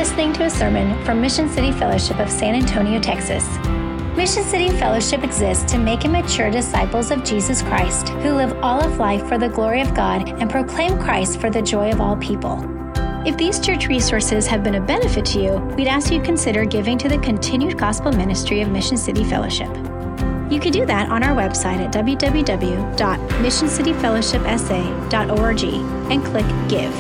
listening to a sermon from Mission City Fellowship of San Antonio, Texas. Mission City Fellowship exists to make and mature disciples of Jesus Christ who live all of life for the glory of God and proclaim Christ for the joy of all people. If these church resources have been a benefit to you, we'd ask you consider giving to the continued gospel ministry of Mission City Fellowship. You can do that on our website at www.missioncityfellowshipsa.org and click Give.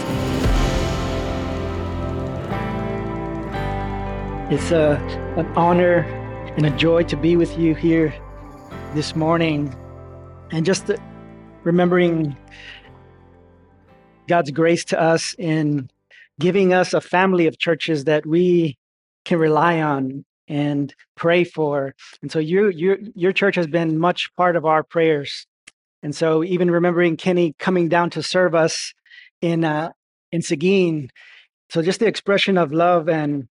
It's an honor and a joy to be with you here this morning, and just remembering God's grace to us in giving us a family of churches that we can rely on and pray for. And so your church has been much part of our prayers. And so even remembering Kenny coming down to serve us in Seguin, so just the expression of love and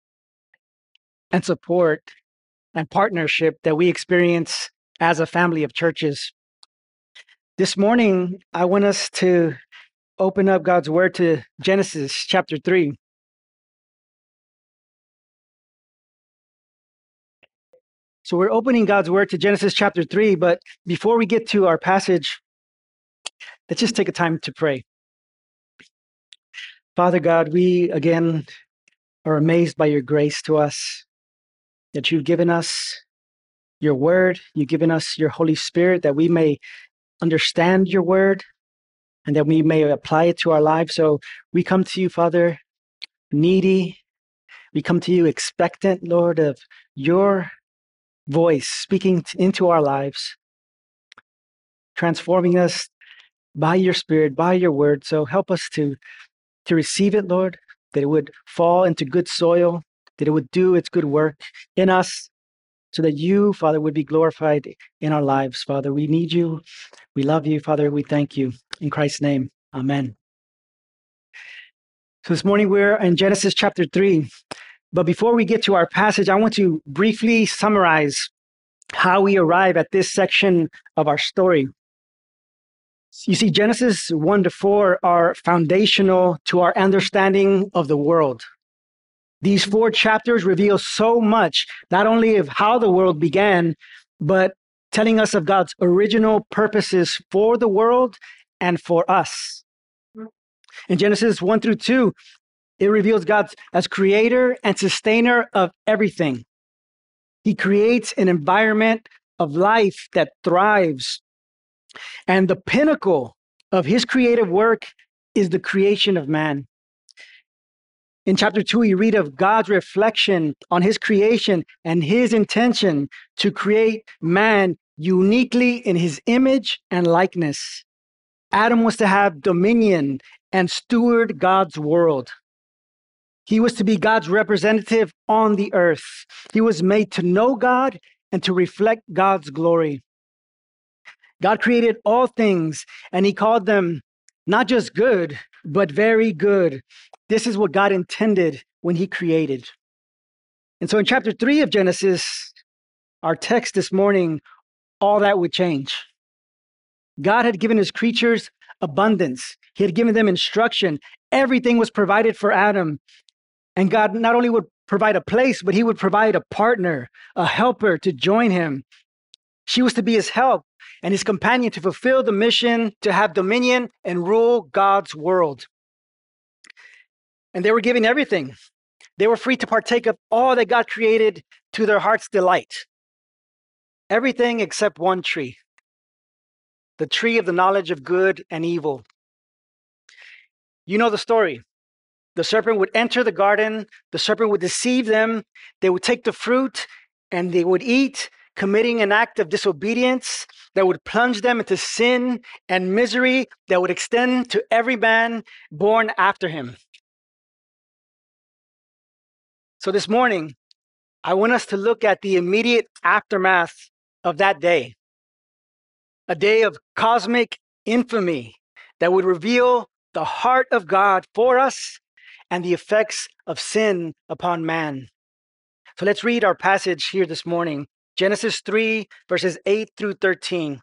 support and partnership that we experience as a family of churches. This morning, I want us to open up God's word to Genesis chapter 3. So we're opening God's word to Genesis chapter 3, but before we get to our passage, let's just take a time to pray. Father God, we again are amazed by your grace to us, that you've given us your word, you've given us your Holy Spirit, that we may understand your word and that we may apply it to our lives. So we come to you, Father, needy. We come to you expectant, Lord, of your voice speaking into our lives, transforming us by your Spirit, by your word. So help us to receive it, Lord, that it would fall into good soil, that it would do its good work in us, so that you, Father, would be glorified in our lives. Father, we need you. We love you, Father. We thank you. In Christ's name, amen. So this morning we're in Genesis chapter 3. But before we get to our passage, I want to briefly summarize how we arrive at this section of our story. You see, Genesis 1 to 4 are foundational to our understanding of the world. These 4 chapters reveal so much, not only of how the world began, but telling us of God's original purposes for the world and for us. In Genesis 1 through 2, it reveals God as creator and sustainer of everything. He creates an environment of life that thrives. And the pinnacle of his creative work is the creation of man. In chapter 2, we read of God's reflection on his creation and his intention to create man uniquely in his image and likeness. Adam was to have dominion and steward God's world. He was to be God's representative on the earth. He was made to know God and to reflect God's glory. God created all things, and he called them not just good, but very good. This is what God intended when he created. And so in chapter 3 of Genesis, our text this morning, all that would change. God had given his creatures abundance. He had given them instruction. Everything was provided for Adam. And God not only would provide a place, but he would provide a partner, a helper to join him. She was to be his help and his companion to fulfill the mission to have dominion and rule God's world. And they were given everything. They were free to partake of all that God created to their heart's delight. Everything except one tree, the tree of the knowledge of good and evil. You know the story. The serpent would enter the garden. The serpent would deceive them. They would take the fruit and they would eat, committing an act of disobedience that would plunge them into sin and misery that would extend to every man born after him. So this morning, I want us to look at the immediate aftermath of that day, a day of cosmic infamy that would reveal the heart of God for us and the effects of sin upon man. So let's read our passage here this morning, Genesis 3, verses 8 through 13.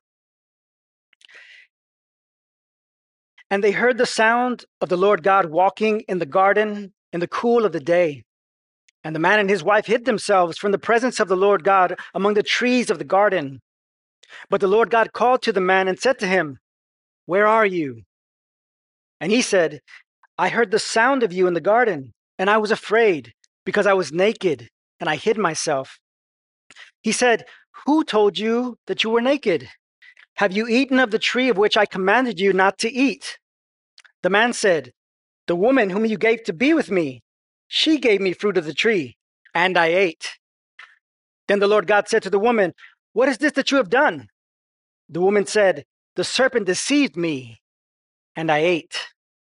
And they heard the sound of the Lord God walking in the garden in the cool of the day. And the man and his wife hid themselves from the presence of the Lord God among the trees of the garden. But the Lord God called to the man and said to him, "Where are you?" And he said, "I heard the sound of you in the garden, and I was afraid because I was naked and I hid myself." He said, "Who told you that you were naked? Have you eaten of the tree of which I commanded you not to eat?" The man said, "The woman whom you gave to be with me, she gave me fruit of the tree, and I ate." Then the Lord God said to the woman, "What is this that you have done?" The woman said, "The serpent deceived me, and I ate."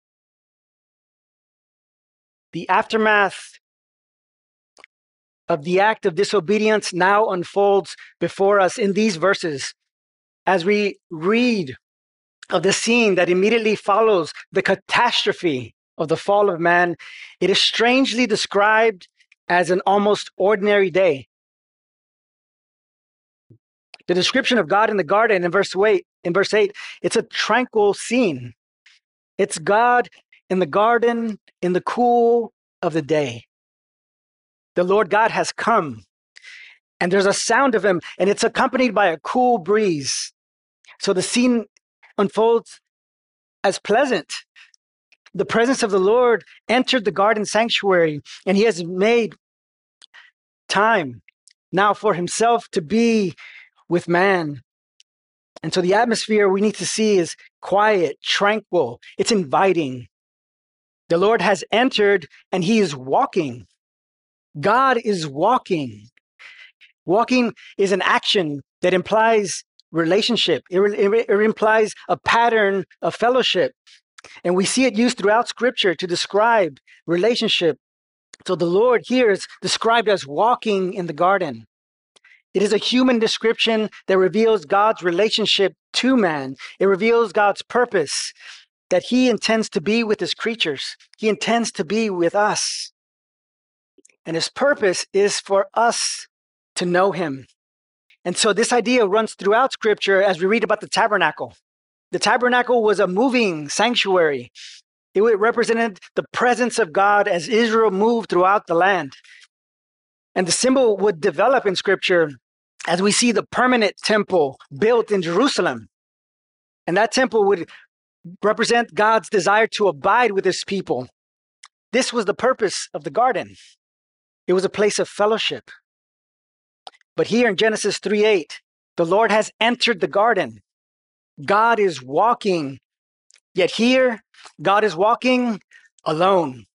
The aftermath of the act of disobedience now unfolds before us in these verses as we read of the scene that immediately follows the catastrophe of the fall of man. It is strangely described as an almost ordinary day. The description of God in the garden in verse 8, it's a tranquil scene. It's God in the garden in the cool of the day. The Lord God has come, and there's a sound of him, and it's accompanied by a cool breeze. So the scene unfolds as pleasant. The presence of the Lord entered the garden sanctuary, and he has made time now for himself to be with man. And so the atmosphere we need to see is quiet, tranquil, it's inviting. The Lord has entered and he is walking. God is walking. Walking is an action that implies relationship. It implies a pattern of fellowship. And we see it used throughout Scripture to describe relationship. So the Lord here is described as walking in the garden. It is a human description that reveals God's relationship to man. It reveals God's purpose, that he intends to be with his creatures. He intends to be with us. And his purpose is for us to know him. And so this idea runs throughout Scripture as we read about the tabernacle. The tabernacle was a moving sanctuary. It represented the presence of God as Israel moved throughout the land. And the symbol would develop in Scripture as we see the permanent temple built in Jerusalem. And that temple would represent God's desire to abide with his people. This was the purpose of the garden. It was a place of fellowship. But here in Genesis 3:8, the Lord has entered the garden. God is walking, yet here, God is walking alone.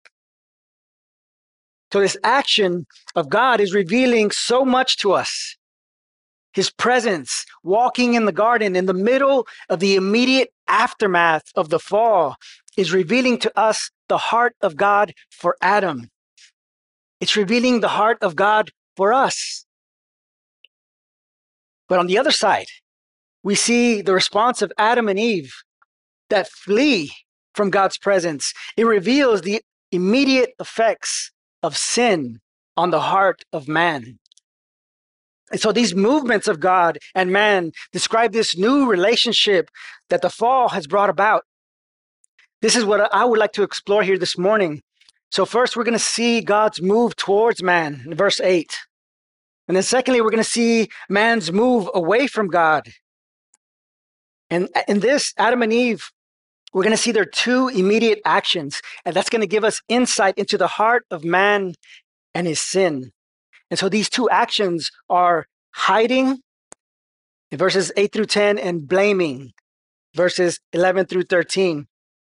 So this action of God is revealing so much to us. His presence, walking in the garden in the middle of the immediate aftermath of the fall, is revealing to us the heart of God for Adam. It's revealing the heart of God for us. But on the other side, we see the response of Adam and Eve that flee from God's presence. It reveals the immediate effects of sin on the heart of man. And so these movements of God and man describe this new relationship that the fall has brought about. This is what I would like to explore here this morning. So first, we're going to see God's move towards man in verse 8. And then secondly, we're going to see man's move away from God. And in this, Adam and Eve, we're going to see their two immediate actions. And that's going to give us insight into the heart of man and his sin. And so these two actions are hiding in verses 8 through 10 and blaming, verses 11 through 13.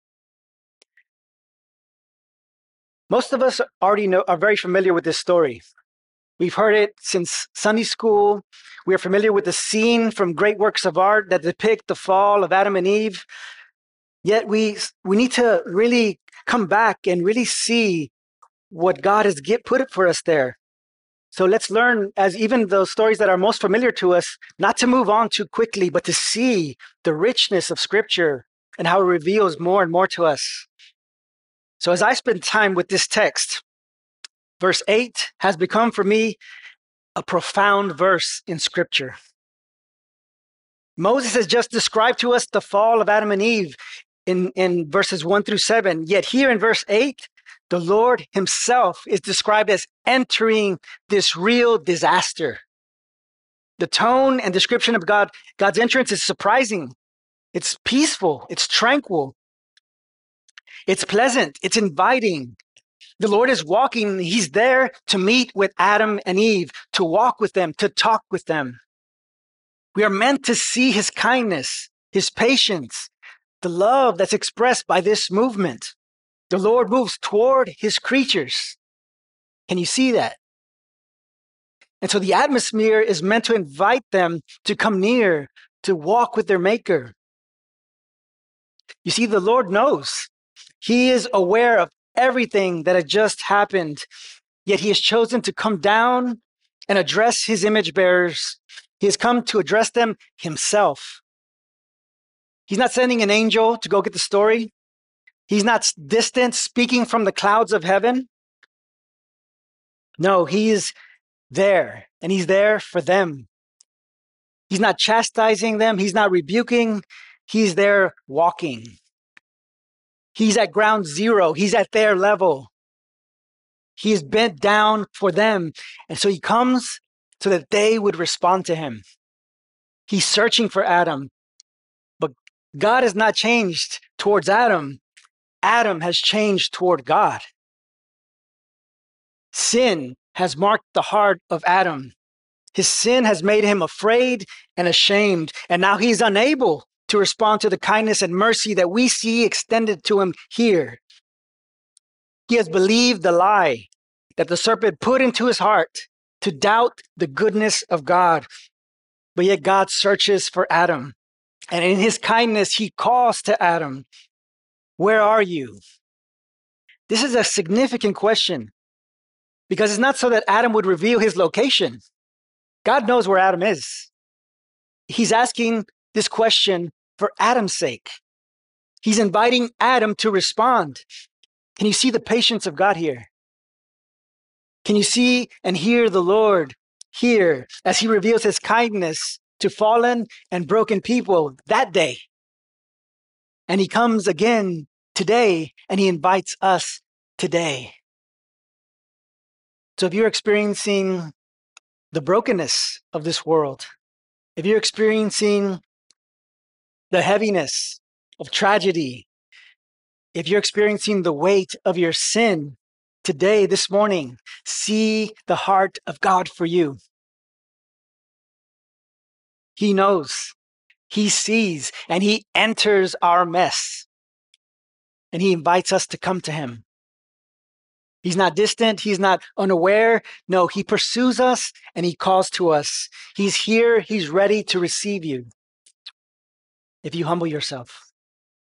Most of us already are very familiar with this story. We've heard it since Sunday school. We are familiar with the scene from great works of art that depict the fall of Adam and Eve. Yet we need to really come back and really see what God has put it for us there. So let's learn, as even those stories that are most familiar to us, not to move on too quickly, but to see the richness of Scripture and how it reveals more and more to us. So as I spend time with this text, verse 8 has become for me a profound verse in Scripture. Moses has just described to us the fall of Adam and Eve in verses 1 through 7. Yet here in verse 8, the Lord himself is described as entering this real disaster. The tone and description of God's entrance is surprising. It's peaceful. It's tranquil. It's pleasant. It's inviting. The Lord is walking. He's there to meet with Adam and Eve, to walk with them, to talk with them. We are meant to see his kindness, his patience, the love that's expressed by this movement. The Lord moves toward his creatures. Can you see that? And so the atmosphere is meant to invite them to come near, to walk with their Maker. You see, the Lord knows. He is aware of everything that had just happened, yet he has chosen to come down and address his image bearers. He has come to address them himself. He's not sending an angel to go get the story. He's not distant, speaking from the clouds of heaven. No, he is there, and he's there for them. He's not chastising them. He's not rebuking. He's there walking. He's at ground zero. He's at their level. He is bent down for them. And so he comes so that they would respond to him. He's searching for Adam. But God has not changed towards Adam. Adam has changed toward God. Sin has marked the heart of Adam. His sin has made him afraid and ashamed. And now he's unable to respond to the kindness and mercy that we see extended to him here. He has believed the lie that the serpent put into his heart to doubt the goodness of God. But yet God searches for Adam. And in his kindness, he calls to Adam, "Where are you?" This is a significant question because it's not so that Adam would reveal his location. God knows where Adam is. He's asking this question for Adam's sake. He's inviting Adam to respond. Can you see the patience of God here? Can you see and hear the Lord here as he reveals his kindness to fallen and broken people that day? And he comes again today and he invites us today. So if you're experiencing the brokenness of this world, if you're experiencing the heaviness of tragedy, if you're experiencing the weight of your sin today, this morning, see the heart of God for you. He knows, he sees, and he enters our mess. And he invites us to come to him. He's not distant. He's not unaware. No, he pursues us and he calls to us. He's here. He's ready to receive you if you humble yourself.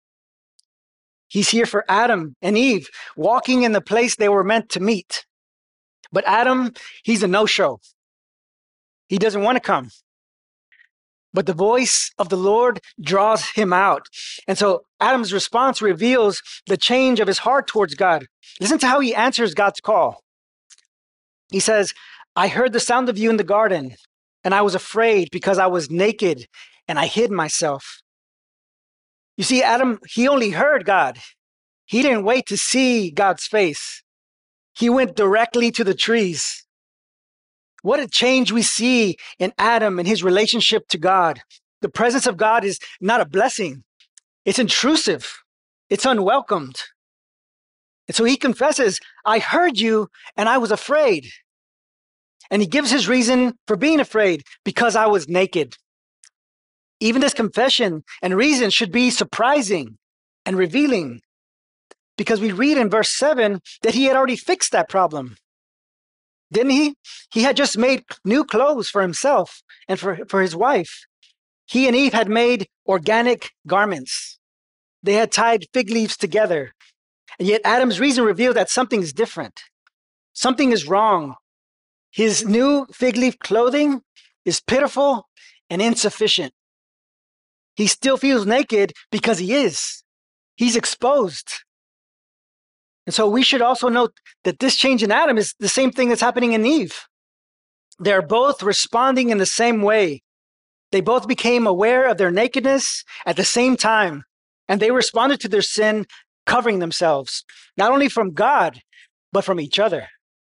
He's here for Adam and Eve, walking in the place they were meant to meet. But Adam, he's a no-show. He doesn't want to come. But the voice of the Lord draws him out. And so Adam's response reveals the change of his heart towards God. Listen to how he answers God's call. He says, "I heard the sound of you in the garden, and I was afraid because I was naked and I hid myself." You see, Adam, he only heard God. He didn't wait to see God's face. He went directly to the trees. What a change we see in Adam and his relationship to God. The presence of God is not a blessing. It's intrusive. It's unwelcomed. And so he confesses, "I heard you and I was afraid." And he gives his reason for being afraid, "because I was naked." Even this confession and reason should be surprising and revealing, because we read in verse 7 that he had already fixed that problem. Didn't he? He had just made new clothes for himself and for his wife. He and Eve had made organic garments. They had tied fig leaves together. And yet Adam's reason revealed that something is different. Something is wrong. His new fig leaf clothing is pitiful and insufficient. He still feels naked because he is. He's exposed. And so we should also note that this change in Adam is the same thing that's happening in Eve. They're both responding in the same way. They both became aware of their nakedness at the same time, and they responded to their sin covering themselves, not only from God, but from each other.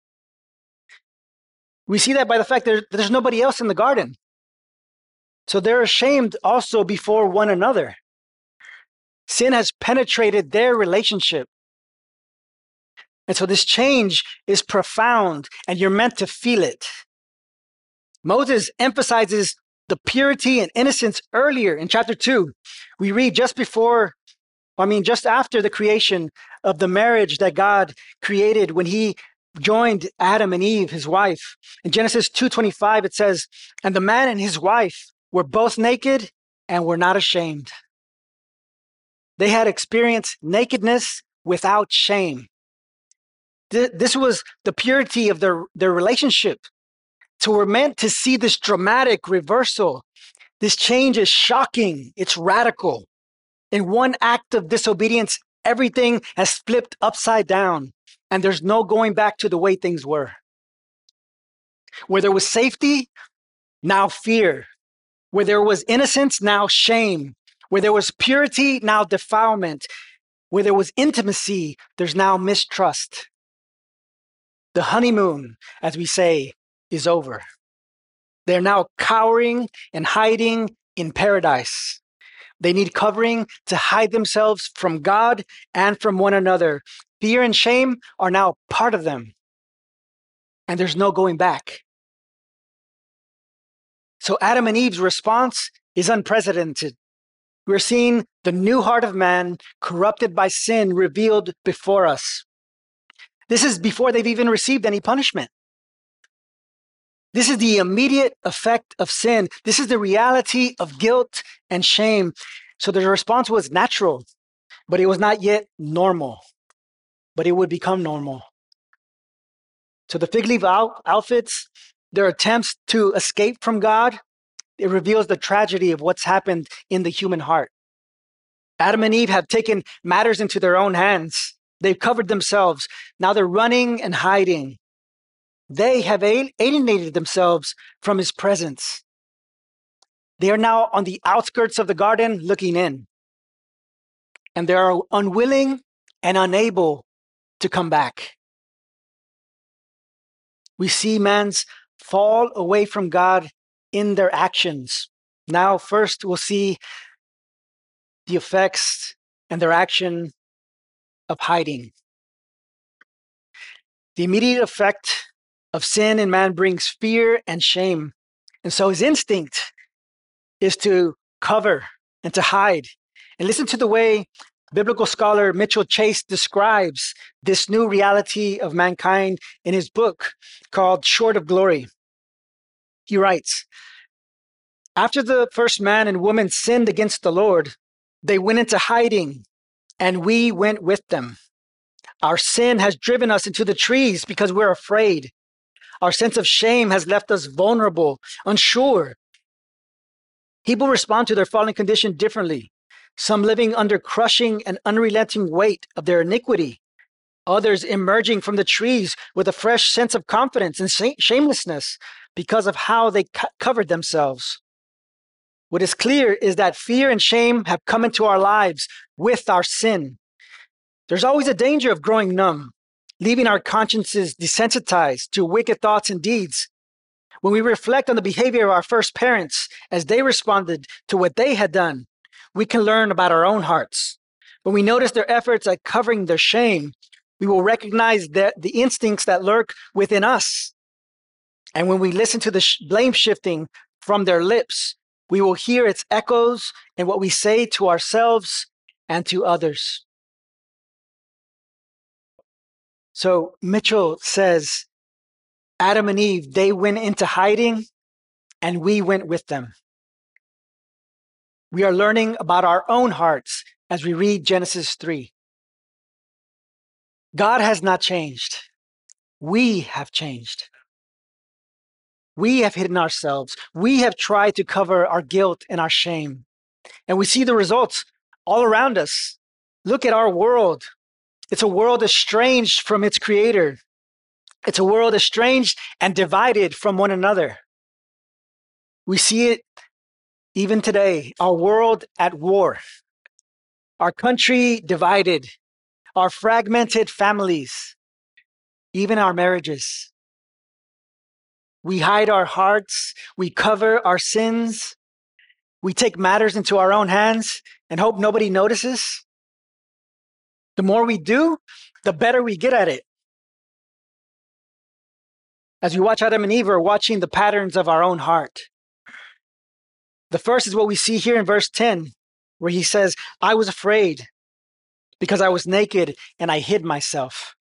We see that by the fact that there's nobody else in the garden. So they're ashamed also before one another. Sin has penetrated their relationship. And so this change is profound, and you're meant to feel it. Moses emphasizes the purity and innocence earlier in chapter 2. We read just after the creation of the marriage that God created when he joined Adam and Eve, his wife. In Genesis 2:25, it says, "And the man and his wife were both naked and were not ashamed." They had experienced nakedness without shame. This was the purity of their relationship. So we're meant to see this dramatic reversal. This change is shocking. It's radical. In one act of disobedience, everything has flipped upside down, and there's no going back to the way things were. Where there was safety, now fear. Where there was innocence, now shame. Where there was purity, now defilement. Where there was intimacy, there's now mistrust. The honeymoon, as we say, is over. They're now cowering and hiding in paradise. They need covering to hide themselves from God and from one another. Fear and shame are now part of them, and there's no going back. So Adam and Eve's response is unprecedented. We're seeing the new heart of man, corrupted by sin, revealed before us. This is before they've even received any punishment. This is the immediate effect of sin. This is the reality of guilt and shame. So the response was natural, but it was not yet normal. But it would become normal. So the fig leaf outfits, their attempts to escape from God, it reveals the tragedy of what's happened in the human heart. Adam and Eve have taken matters into their own hands. They've covered themselves. Now they're running and hiding. They have alienated themselves from his presence. They are now on the outskirts of the garden looking in. And they are unwilling and unable to come back. We see man's fall away from God in their actions. Now, first, we'll see the effects and their action of hiding. The immediate effect of sin in man brings fear and shame. And so his instinct is to cover and to hide. And listen to the way biblical scholar Mitchell Chase describes this new reality of mankind in his book called Short of Glory. He writes, "After the first man and woman sinned against the Lord, they went into hiding, and we went with them. Our sin has driven us into the trees because we're afraid. Our sense of shame has left us vulnerable, unsure. People respond to their fallen condition differently, some living under crushing and unrelenting weight of their iniquity, others emerging from the trees with a fresh sense of confidence and shamelessness because of how they covered themselves. What is clear is that fear and shame have come into our lives with our sin. There's always a danger of growing numb, leaving our consciences desensitized to wicked thoughts and deeds. When we reflect on the behavior of our first parents as they responded to what they had done, we can learn about our own hearts. When we notice their efforts at covering their shame, we will recognize the instincts that lurk within us. And when we listen to the blame shifting from their lips, we will hear its echoes in what we say to ourselves and to others." So Mitchell says, Adam and Eve, they went into hiding and we went with them. We are learning about our own hearts as we read Genesis 3. God has not changed. We have changed. We have hidden ourselves. We have tried to cover our guilt and our shame. And we see the results all around us. Look at our world. It's a world estranged from its creator. It's a world estranged and divided from one another. We see it even today, our world at war, our country divided, our fragmented families, even our marriages. We hide our hearts, we cover our sins, we take matters into our own hands and hope nobody notices. The more we do, the better we get at it. As we watch Adam and Eve, we're watching the patterns of our own heart. The first is what we see here in verse 10, where he says, I was afraid because I was naked and I hid myself.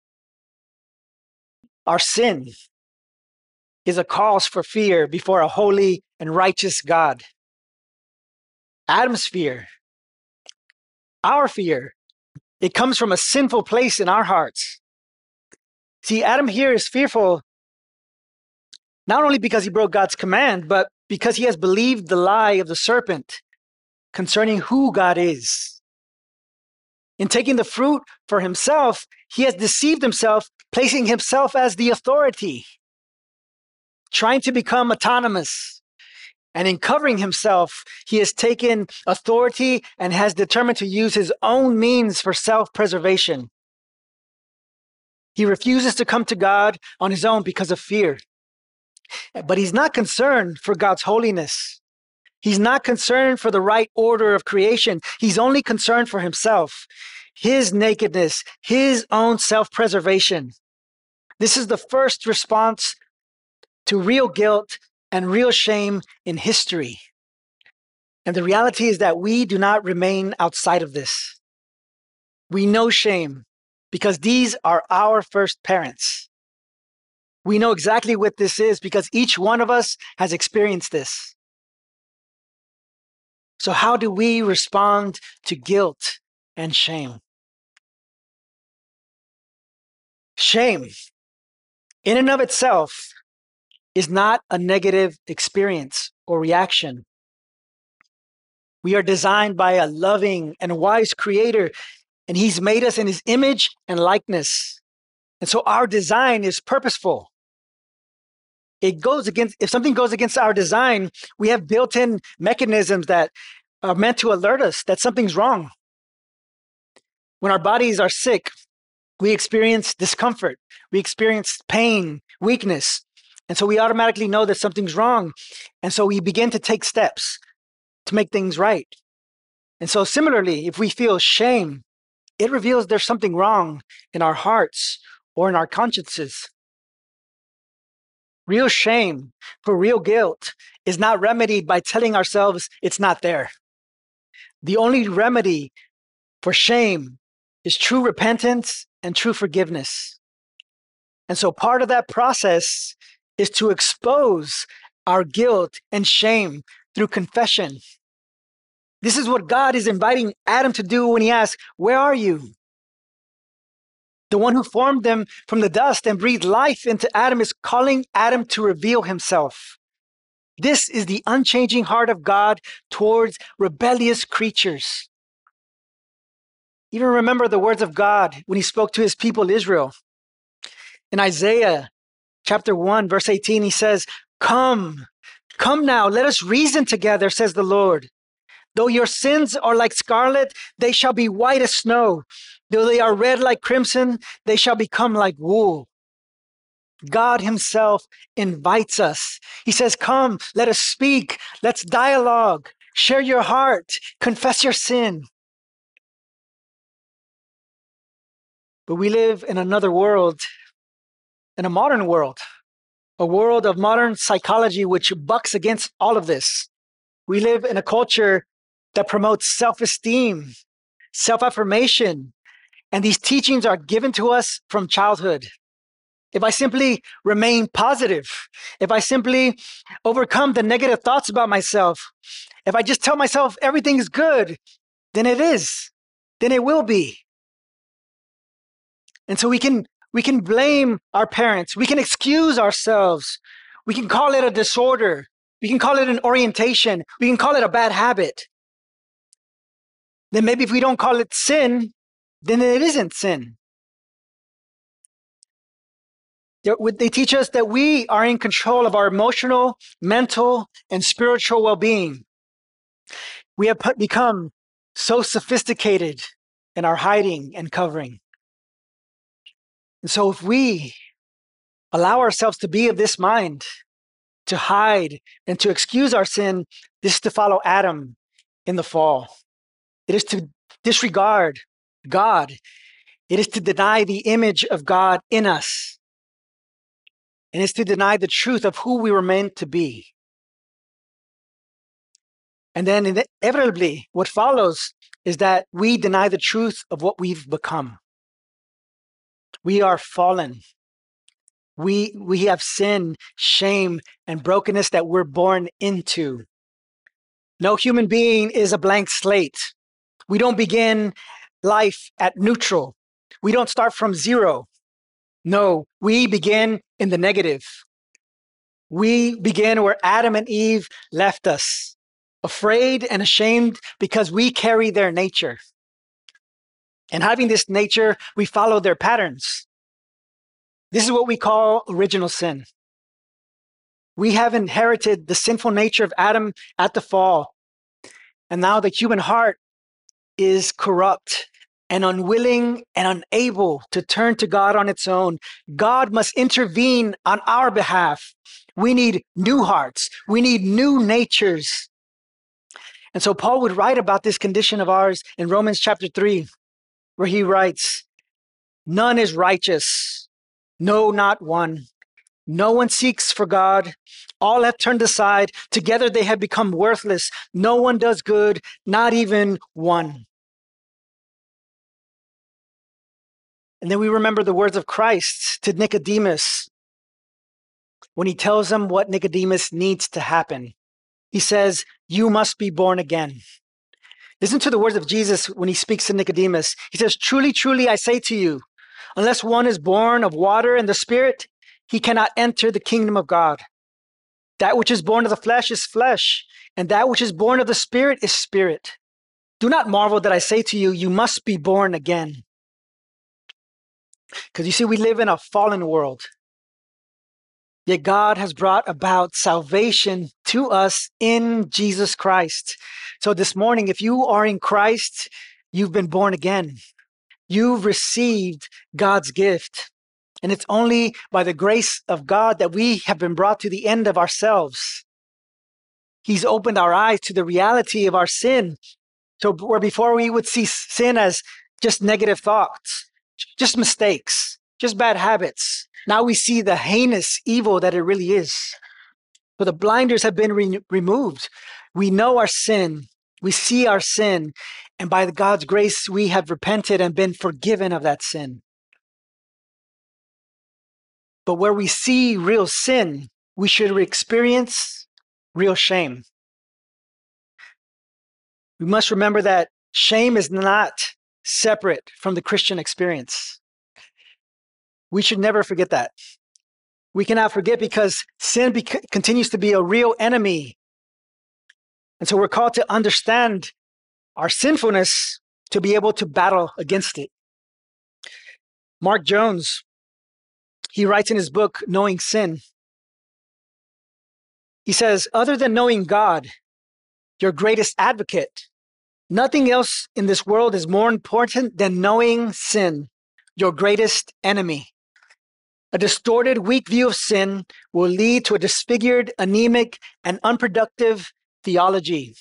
Our sin is a cause for fear before a holy and righteous God. Adam's fear, our fear, it comes from a sinful place in our hearts. See, Adam here is fearful not only because he broke God's command, but because he has believed the lie of the serpent concerning who God is. In taking the fruit for himself, he has deceived himself, placing himself as the authority, trying to become autonomous. And in covering himself, he has taken authority and has determined to use his own means for self-preservation. He refuses to come to God on his own because of fear. But he's not concerned for God's holiness. He's not concerned for the right order of creation. He's only concerned for himself, his nakedness, his own self-preservation. This is the first response to real guilt and real shame in history. And the reality is that we do not remain outside of this. We know shame because these are our first parents. We know exactly what this is because each one of us has experienced this. So how do we respond to guilt and shame? Shame, in and of itself, is not a negative experience or reaction. We are designed by a loving and wise creator, and he's made us in his image and likeness. And so our design is purposeful. If something goes against our design, we have built-in mechanisms that are meant to alert us that something's wrong. When our bodies are sick, we experience discomfort, we experience pain, weakness. And so we automatically know that something's wrong. And so we begin to take steps to make things right. And so similarly, if we feel shame, it reveals there's something wrong in our hearts or in our consciences. Real shame for real guilt is not remedied by telling ourselves it's not there. The only remedy for shame is true repentance and true forgiveness. And so part of that process is to expose our guilt and shame through confession. This is what God is inviting Adam to do when he asks, "Where are you?" The one who formed them from the dust and breathed life into Adam is calling Adam to reveal himself. This is the unchanging heart of God towards rebellious creatures. Even remember the words of God when he spoke to his people Israel. In Isaiah chapter 1, verse 18, he says, come now, let us reason together, says the Lord. Though your sins are like scarlet, they shall be white as snow. Though they are red like crimson, they shall become like wool. God himself invites us. He says, come, let us speak. Let's dialogue. Share your heart. Confess your sin. But we live in another world, in a modern world, a world of modern psychology which bucks against all of this. We live in a culture that promotes self-esteem, self-affirmation, and these teachings are given to us from childhood. If I simply remain positive, if I simply overcome the negative thoughts about myself, if I just tell myself everything is good, then it is, then it will be. And so we can blame our parents, we can excuse ourselves, we can call it a disorder, we can call it an orientation, we can call it a bad habit. Then maybe if we don't call it sin, then it isn't sin. They teach us that we are in control of our emotional, mental, and spiritual well-being. We have become so sophisticated and our hiding and covering. And so if we allow ourselves to be of this mind, to hide and to excuse our sin, this is to follow Adam in the fall. It is to disregard God. It is to deny the image of God in us. And it's to deny the truth of who we were meant to be. And then inevitably, what follows is that we deny the truth of what we've become. We are fallen. We have sin, shame, and brokenness that we're born into. No human being is a blank slate. We don't begin life at neutral. We don't start from zero. No, we begin in the negative. We begin where Adam and Eve left us, afraid and ashamed because we carry their nature. And having this nature, we follow their patterns. This is what we call original sin. We have inherited the sinful nature of Adam at the fall. And now the human heart is corrupt and unwilling and unable to turn to God on its own. God must intervene on our behalf. We need new hearts. We need new natures. And so Paul would write about this condition of ours in Romans chapter 3, where he writes, "None is righteous, no, not one. No one seeks for God. All have turned aside. Together they have become worthless. No one does good, not even one." And then we remember the words of Christ to Nicodemus when he tells him what Nicodemus needs to happen. He says, "You must be born again." Listen to the words of Jesus when he speaks to Nicodemus. He says, "Truly, truly, I say to you, unless one is born of water and the Spirit, he cannot enter the kingdom of God. That which is born of the flesh is flesh, and that which is born of the Spirit is spirit. Do not marvel that I say to you, you must be born again." Because you see, we live in a fallen world. Yet God has brought about salvation to us in Jesus Christ. So this morning, if you are in Christ, you've been born again. You've received God's gift. And it's only by the grace of God that we have been brought to the end of ourselves. He's opened our eyes to the reality of our sin. So where before we would see sin as just negative thoughts, just mistakes, just bad habits, now we see the heinous evil that it really is. So the blinders have been removed. We know our sin. We see our sin. And by God's grace, we have repented and been forgiven of that sin. But where we see real sin, we should experience real shame. We must remember that shame is not separate from the Christian experience. We should never forget that. We cannot forget because sin continues to be a real enemy. And so we're called to understand our sinfulness to be able to battle against it. Mark Jones, he writes in his book, Knowing Sin. He says, "Other than knowing God, your greatest advocate, nothing else in this world is more important than knowing sin, your greatest enemy. A distorted, weak view of sin will lead to a disfigured, anemic, and unproductive theology.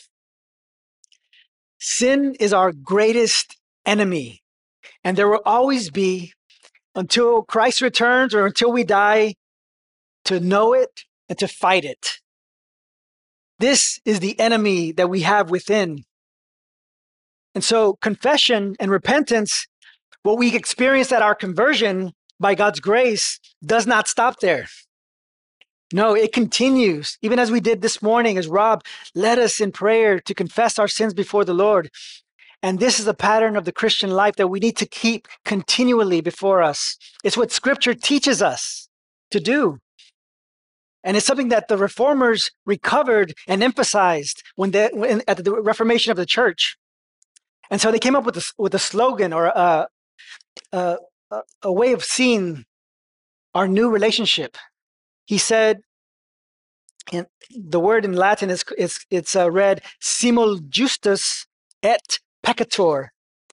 Sin is our greatest enemy, and there will always be, until Christ returns or until we die, to know it and to fight it. This is the enemy that we have within." And so confession and repentance, what we experience at our conversion by God's grace, does not stop there. No, it continues. Even as we did this morning, as Rob led us in prayer to confess our sins before the Lord. And this is a pattern of the Christian life that we need to keep continually before us. It's what Scripture teaches us to do. And it's something that the Reformers recovered and emphasized at the Reformation of the church. And so they came up with a slogan or a way of seeing our new relationship. He said, and the word in Latin it's read simul justus et peccator.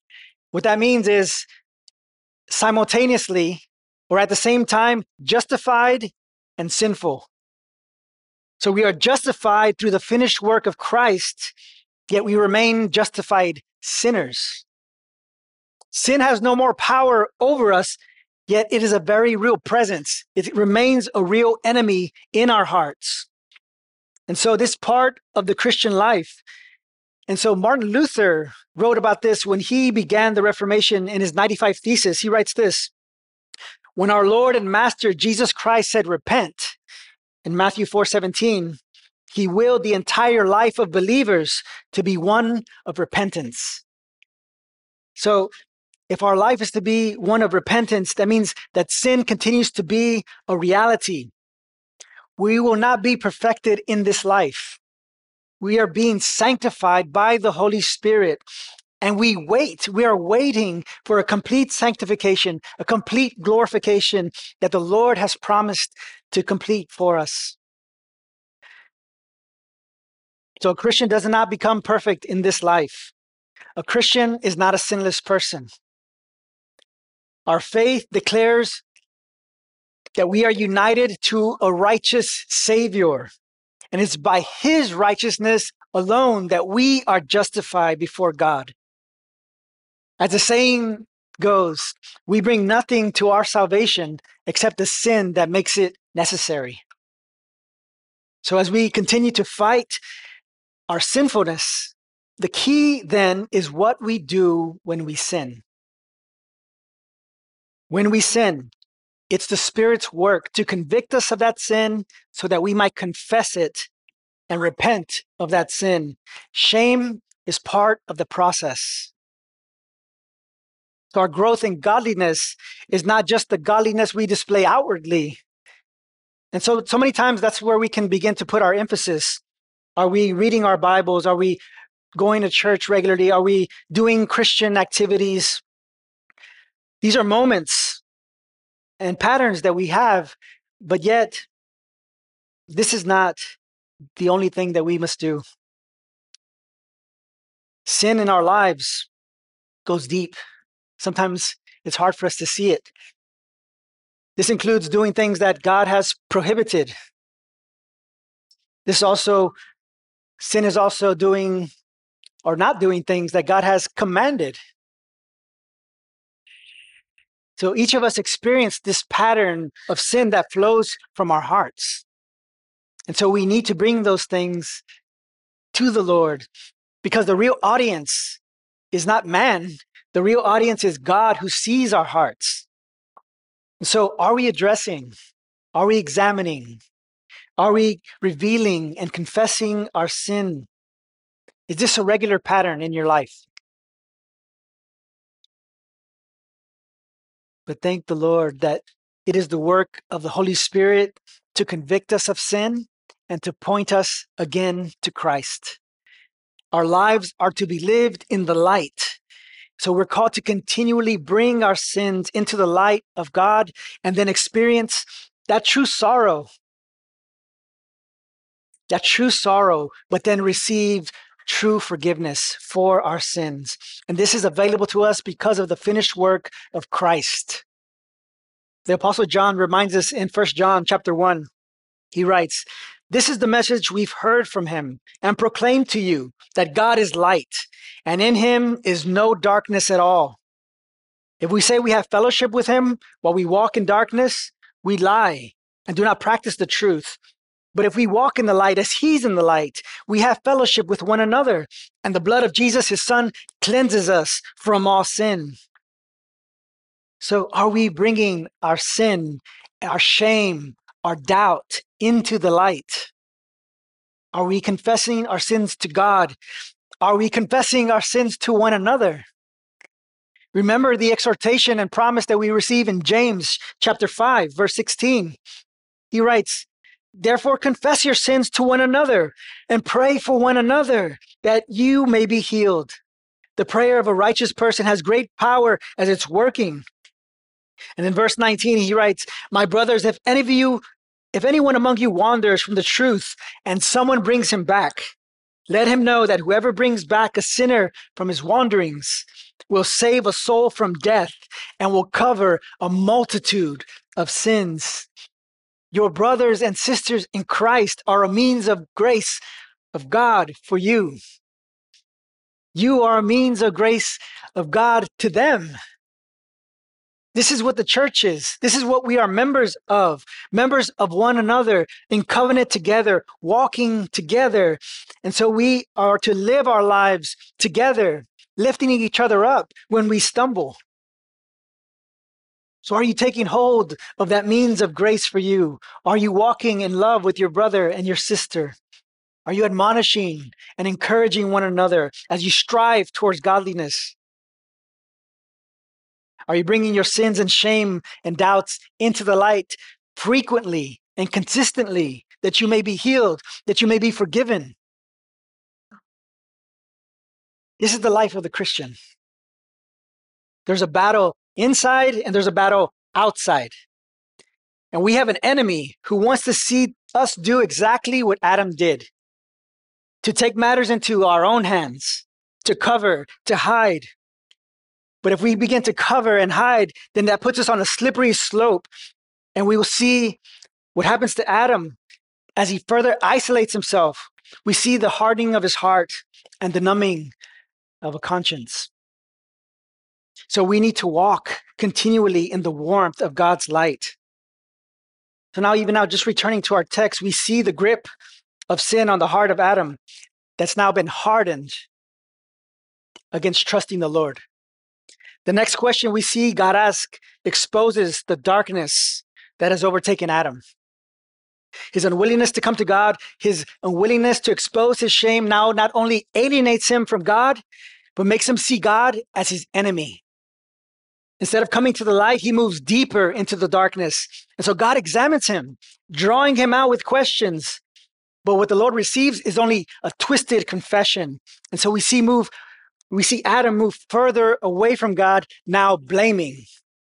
What that means is simultaneously or at the same time justified and sinful. So we are justified through the finished work of Christ, yet we remain justified sinners. Sin has no more power over us, yet it is a very real presence. It remains a real enemy in our hearts. And so this part of the Christian life. And so Martin Luther wrote about this when he began the Reformation in his 95 Thesis. He writes this: when our Lord and Master Jesus Christ said, repent, in Matthew 4:17, he willed the entire life of believers to be one of repentance. So if our life is to be one of repentance, that means that sin continues to be a reality. We will not be perfected in this life. We are being sanctified by the Holy Spirit. And we are waiting for a complete sanctification, a complete glorification that the Lord has promised to complete for us. So a Christian does not become perfect in this life. A Christian is not a sinless person. Our faith declares that we are united to a righteous Savior. And it's by his righteousness alone that we are justified before God. As the saying goes, we bring nothing to our salvation except the sin that makes it necessary. So as we continue to fight our sinfulness, the key then is what we do when we sin. When we sin, it's the Spirit's work to convict us of that sin so that we might confess it and repent of that sin. Shame is part of the process. So our growth in godliness is not just the godliness we display outwardly. And so many times that's where we can begin to put our emphasis. Are we reading our Bibles? Are we going to church regularly? Are we doing Christian activities? These are moments and patterns that we have, but yet this is not the only thing that we must do. Sin in our lives goes deep. Sometimes it's hard for us to see it. This includes doing things that God has prohibited. Sin is also doing or not doing things that God has commanded. So each of us experience this pattern of sin that flows from our hearts. And so we need to bring those things to the Lord, because the real audience is not man. The real audience is God, who sees our hearts. And so are we addressing? Are we examining? Are we revealing and confessing our sin? Is this a regular pattern in your life? But thank the Lord that it is the work of the Holy Spirit to convict us of sin and to point us again to Christ. Our lives are to be lived in the light. So we're called to continually bring our sins into the light of God and then experience that true sorrow, but then receive true forgiveness for our sins. And this is available to us because of the finished work of Christ. The Apostle John reminds us in 1 John chapter 1, he writes, "This is the message we've heard from him and proclaimed to you, that God is light, and in him is no darkness at all. If we say we have fellowship with him while we walk in darkness, we lie and do not practice the truth. But if we walk in the light as he's in the light, we have fellowship with one another, and the blood of Jesus, his son, cleanses us from all sin." So are we bringing our sin, our shame, our doubt into the light? Are we confessing our sins to God? Are we confessing our sins to one another? Remember the exhortation and promise that we receive in James chapter 5, verse 16. He writes, "Therefore confess your sins to one another and pray for one another that you may be healed. The prayer of a righteous person has great power as it's working." And in verse 19, he writes, "My brothers, if anyone among you wanders from the truth and someone brings him back, let him know that whoever brings back a sinner from his wanderings will save a soul from death and will cover a multitude of sins. Your brothers and sisters in Christ are a means of grace of God for you. You are a means of grace of God to them. This is what the church is. This is what we are members of one another, in covenant together, walking together. And so we are to live our lives together, lifting each other up when we stumble. So are you taking hold of that means of grace for you? Are you walking in love with your brother and your sister? Are you admonishing and encouraging one another as you strive towards godliness? Are you bringing your sins and shame and doubts into the light frequently and consistently, that you may be healed, that you may be forgiven? This is the life of the Christian. There's a battle inside and there's a battle outside. And we have an enemy who wants to see us do exactly what Adam did, to take matters into our own hands, to cover, to hide. But if we begin to cover and hide, then that puts us on a slippery slope, and we will see what happens to Adam as he further isolates himself. We see the hardening of his heart and the numbing of a conscience. So we need to walk continually in the warmth of God's light. So now, just returning to our text, we see the grip of sin on the heart of Adam that's now been hardened against trusting the Lord. The next question we see God ask exposes the darkness that has overtaken Adam. His unwillingness to come to God, his unwillingness to expose his shame now not only alienates him from God, but makes him see God as his enemy. Instead of coming to the light, he moves deeper into the darkness. And so God examines him, drawing him out with questions. But what the Lord receives is only a twisted confession. And so we see Adam move further away from God, now blaming.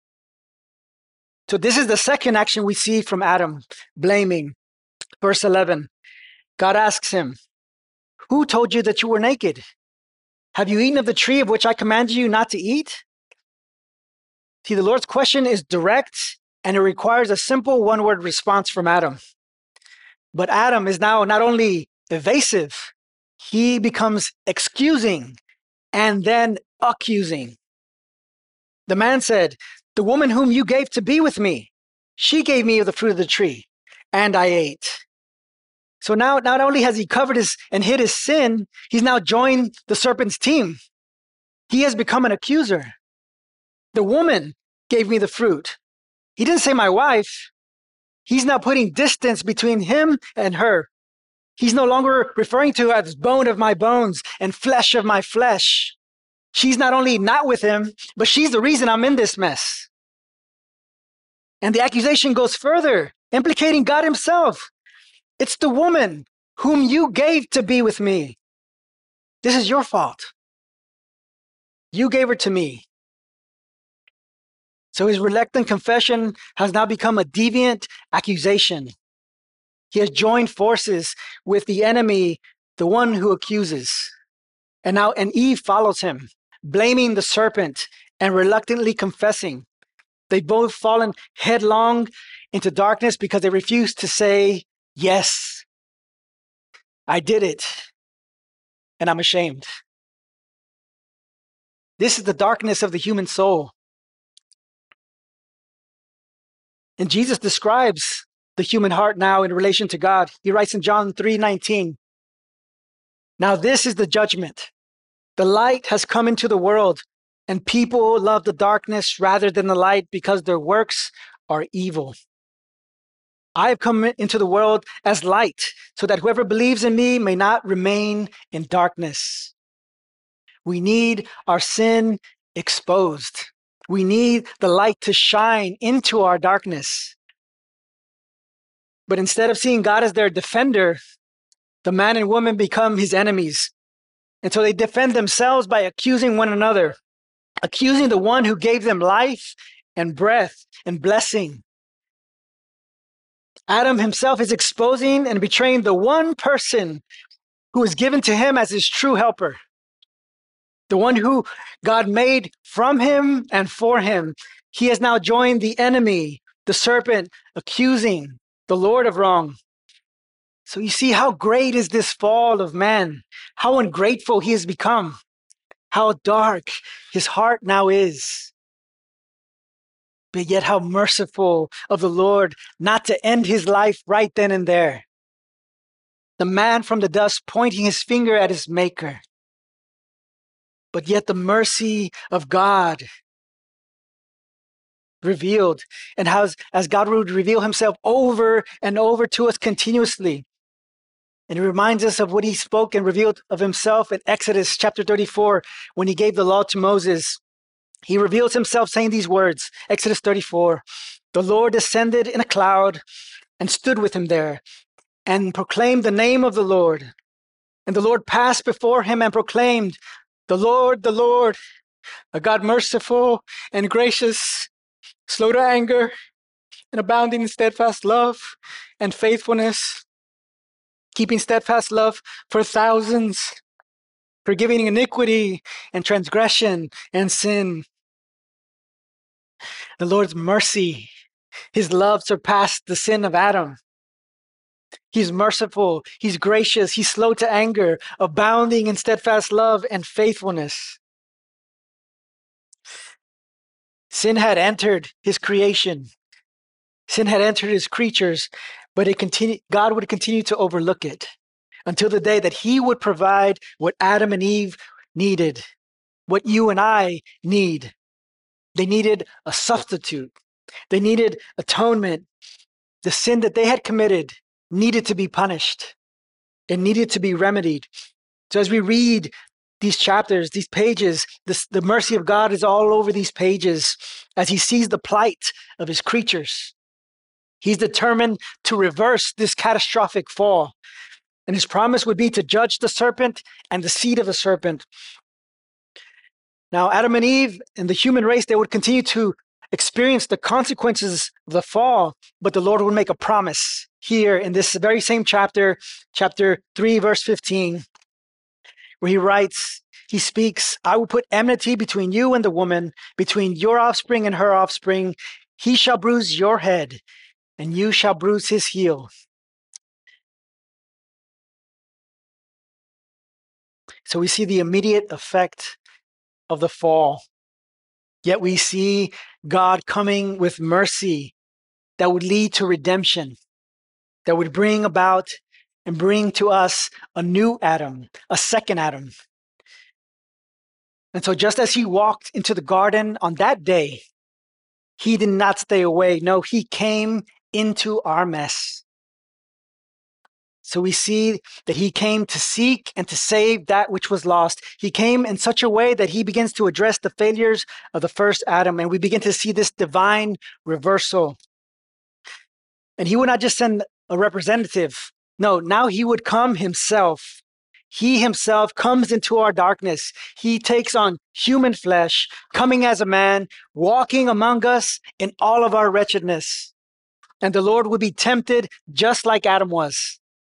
So this is the second action we see from Adam, blaming. Verse 11, God asks him, "Who told you that you were naked? Have you eaten of the tree of which I commanded you not to eat?" See, the Lord's question is direct, and it requires a simple one-word response from Adam. But Adam is now not only evasive, he becomes excusing and then accusing. The man said, "The woman whom you gave to be with me, she gave me of the fruit of the tree, and I ate." So now not only has he covered and hid his sin, he's now joined the serpent's team. He has become an accuser. The woman gave me the fruit. He didn't say my wife. He's now putting distance between him and her. He's no longer referring to her as bone of my bones and flesh of my flesh. She's not only not with him, but she's the reason I'm in this mess. And the accusation goes further, implicating God himself. It's the woman whom you gave to be with me. This is your fault. You gave her to me. So his reluctant confession has now become a deviant accusation. He has joined forces with the enemy, the one who accuses. And Eve follows him, blaming the serpent and reluctantly confessing. They've both fallen headlong into darkness because they refuse to say, "Yes, I did it, and I'm ashamed." This is the darkness of the human soul. And Jesus describes the human heart now in relation to God. He writes in John 3:19, "Now this is the judgment. The light has come into the world, and people love the darkness rather than the light because their works are evil. I have come into the world as light, so that whoever believes in me may not remain in darkness." We need our sin exposed. We need the light to shine into our darkness. But instead of seeing God as their defender, the man and woman become his enemies. And so they defend themselves by accusing one another, accusing the one who gave them life and breath and blessing. Adam himself is exposing and betraying the one person who is given to him as his true helper, The one who God made from him and for him. He has now joined the enemy, the serpent, accusing the Lord of wrong. So you see how great is this fall of man, how ungrateful he has become, how dark his heart now is. But yet how merciful of the Lord not to end his life right then and there. The man from the dust pointing his finger at his maker. But yet the mercy of God revealed, and how as God would reveal himself over and over to us continuously. And it reminds us of what he spoke and revealed of himself in Exodus chapter 34, when he gave the law to Moses. He reveals himself saying these words, Exodus 34, "The Lord descended in a cloud and stood with him there and proclaimed the name of the Lord. And the Lord passed before him and proclaimed, the Lord, a God merciful and gracious, slow to anger, and abounding in steadfast love and faithfulness, keeping steadfast love for thousands, forgiving iniquity and transgression and sin." The Lord's mercy, his love surpassed the sin of Adam. He's merciful, he's gracious, he's slow to anger, abounding in steadfast love and faithfulness. Sin had entered his creation. Sin had entered his creatures, but God would continue to overlook it until the day that he would provide what Adam and Eve needed, what you and I need. They needed a substitute. They needed atonement. The sin that they had committed needed to be punished. It needed to be remedied. So as we read these chapters, these pages, the mercy of God is all over these pages as he sees the plight of his creatures. He's determined to reverse this catastrophic fall. And his promise would be to judge the serpent and the seed of the serpent. Now, Adam and Eve and the human race, they would continue to experience the consequences of the fall, but the Lord would make a promise here in this very same chapter, chapter 3, verse 15, where he writes, he speaks, "I will put enmity between you and the woman, between your offspring and her offspring. He shall bruise your head, and you shall bruise his heel." So we see the immediate effect of the fall. Yet we see God coming with mercy that would lead to redemption, that would bring about and bring to us a new Adam, a second Adam. And so just as he walked into the garden on that day, he did not stay away. No, he came into our mess. So we see that he came to seek and to save that which was lost. He came in such a way that he begins to address the failures of the first Adam, and we begin to see this divine reversal. And he would not just send a representative. No, now he would come himself. He himself comes into our darkness. He takes on human flesh, coming as a man, walking among us in all of our wretchedness. And the Lord would be tempted just like Adam was.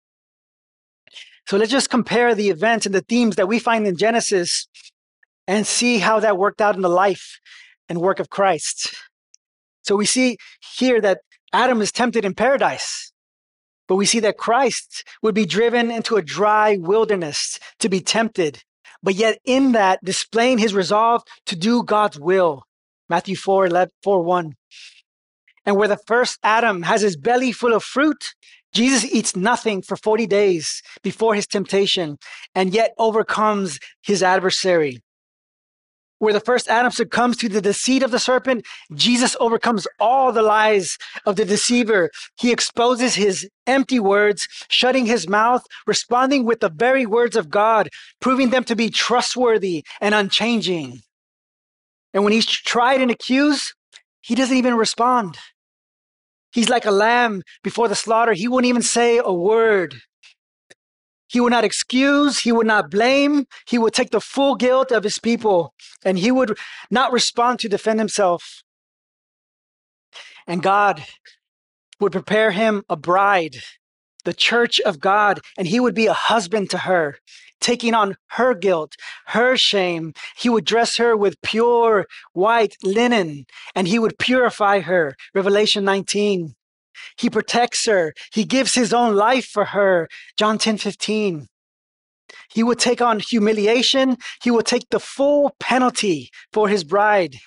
So let's just compare the events and the themes that we find in Genesis and see how that worked out in the life and work of Christ. So we see here that Adam is tempted in paradise, but we see that Christ would be driven into a dry wilderness to be tempted, but yet in that displaying his resolve to do God's will. Matthew 4:1. And where the first Adam has his belly full of fruit, Jesus eats nothing for 40 days before his temptation and yet overcomes his adversary. Where the first Adam succumbs to the deceit of the serpent, Jesus overcomes all the lies of the deceiver. He exposes his empty words, shutting his mouth, responding with the very words of God, proving them to be trustworthy and unchanging. And when he's tried and accused, he doesn't even respond. He's like a lamb before the slaughter. He wouldn't even say a word. He would not excuse. He would not blame. He would take the full guilt of his people, and he would not respond to defend himself. And God would prepare him a bride, the church of God, and he would be a husband to her. taking on her guilt, her shame. He would dress her with pure white linen, and he would purify her. Revelation 19. He protects her. He gives his own life for her. John 10:15. He would take on humiliation. He would take the full penalty for his bride.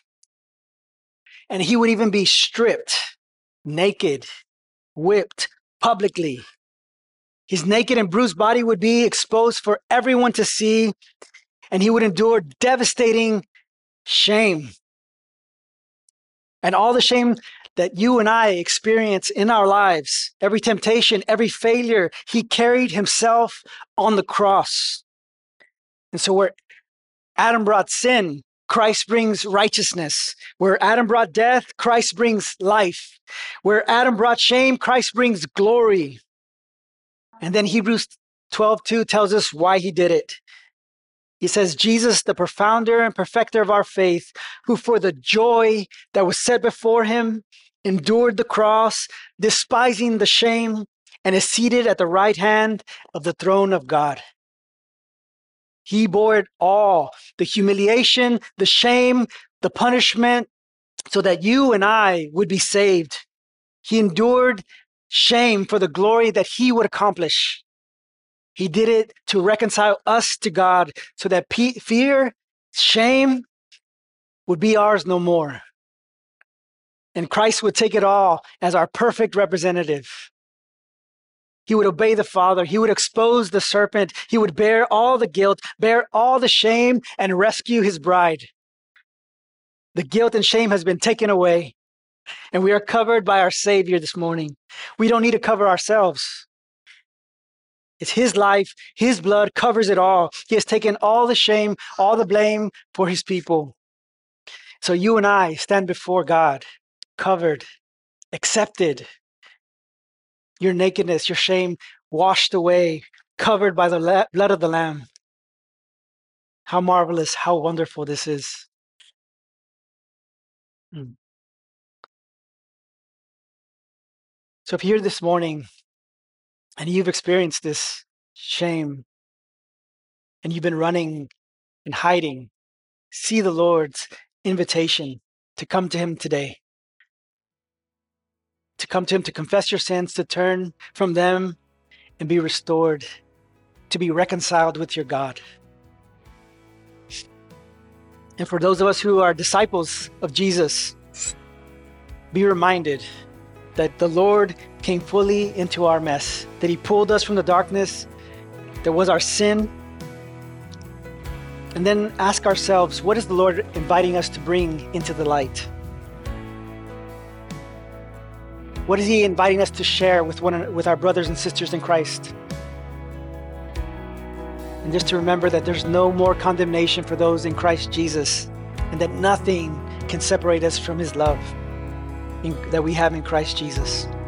And he would even be stripped, naked, whipped publicly. His naked and bruised body would be exposed for everyone to see, and he would endure devastating shame. And all the shame that you and I experience in our lives, every temptation, every failure, he carried himself on the cross. And so where Adam brought sin, Christ brings righteousness. Where Adam brought death, Christ brings life. Where Adam brought shame, Christ brings glory. And then Hebrews 12:2 tells us why he did it. He says, Jesus, the profounder and perfecter of our faith, who for the joy that was set before him, endured the cross, despising the shame, and is seated at the right hand of the throne of God. He bore it all, the humiliation, the shame, the punishment, so that you and I would be saved. He endured shame for the glory that he would accomplish. He did it to reconcile us to God so that fear, shame would be ours no more. And Christ would take it all as our perfect representative. He would obey the Father. He would expose the serpent. He would bear all the guilt, bear all the shame, and rescue his bride. The guilt and shame has been taken away, and we are covered by our Savior this morning. We don't need to cover ourselves. It's his life, his blood covers it all. He has taken all the shame, all the blame for his people. So you and I stand before God, covered, accepted. Your nakedness, your shame washed away, covered by the blood of the Lamb. How marvelous, how wonderful this is. So if you're here this morning and you've experienced this shame and you've been running and hiding, see the Lord's invitation to come to him today. To come to him, to confess your sins, to turn from them and be restored, to be reconciled with your God. And for those of us who are disciples of Jesus, be reminded that the Lord came fully into our mess, that he pulled us from the darkness that was our sin. And then ask ourselves, what is the Lord inviting us to bring into the light? What is he inviting us to share with our brothers and sisters in Christ? And just to remember that there's no more condemnation for those in Christ Jesus, and that nothing can separate us from his love that we have in Christ Jesus.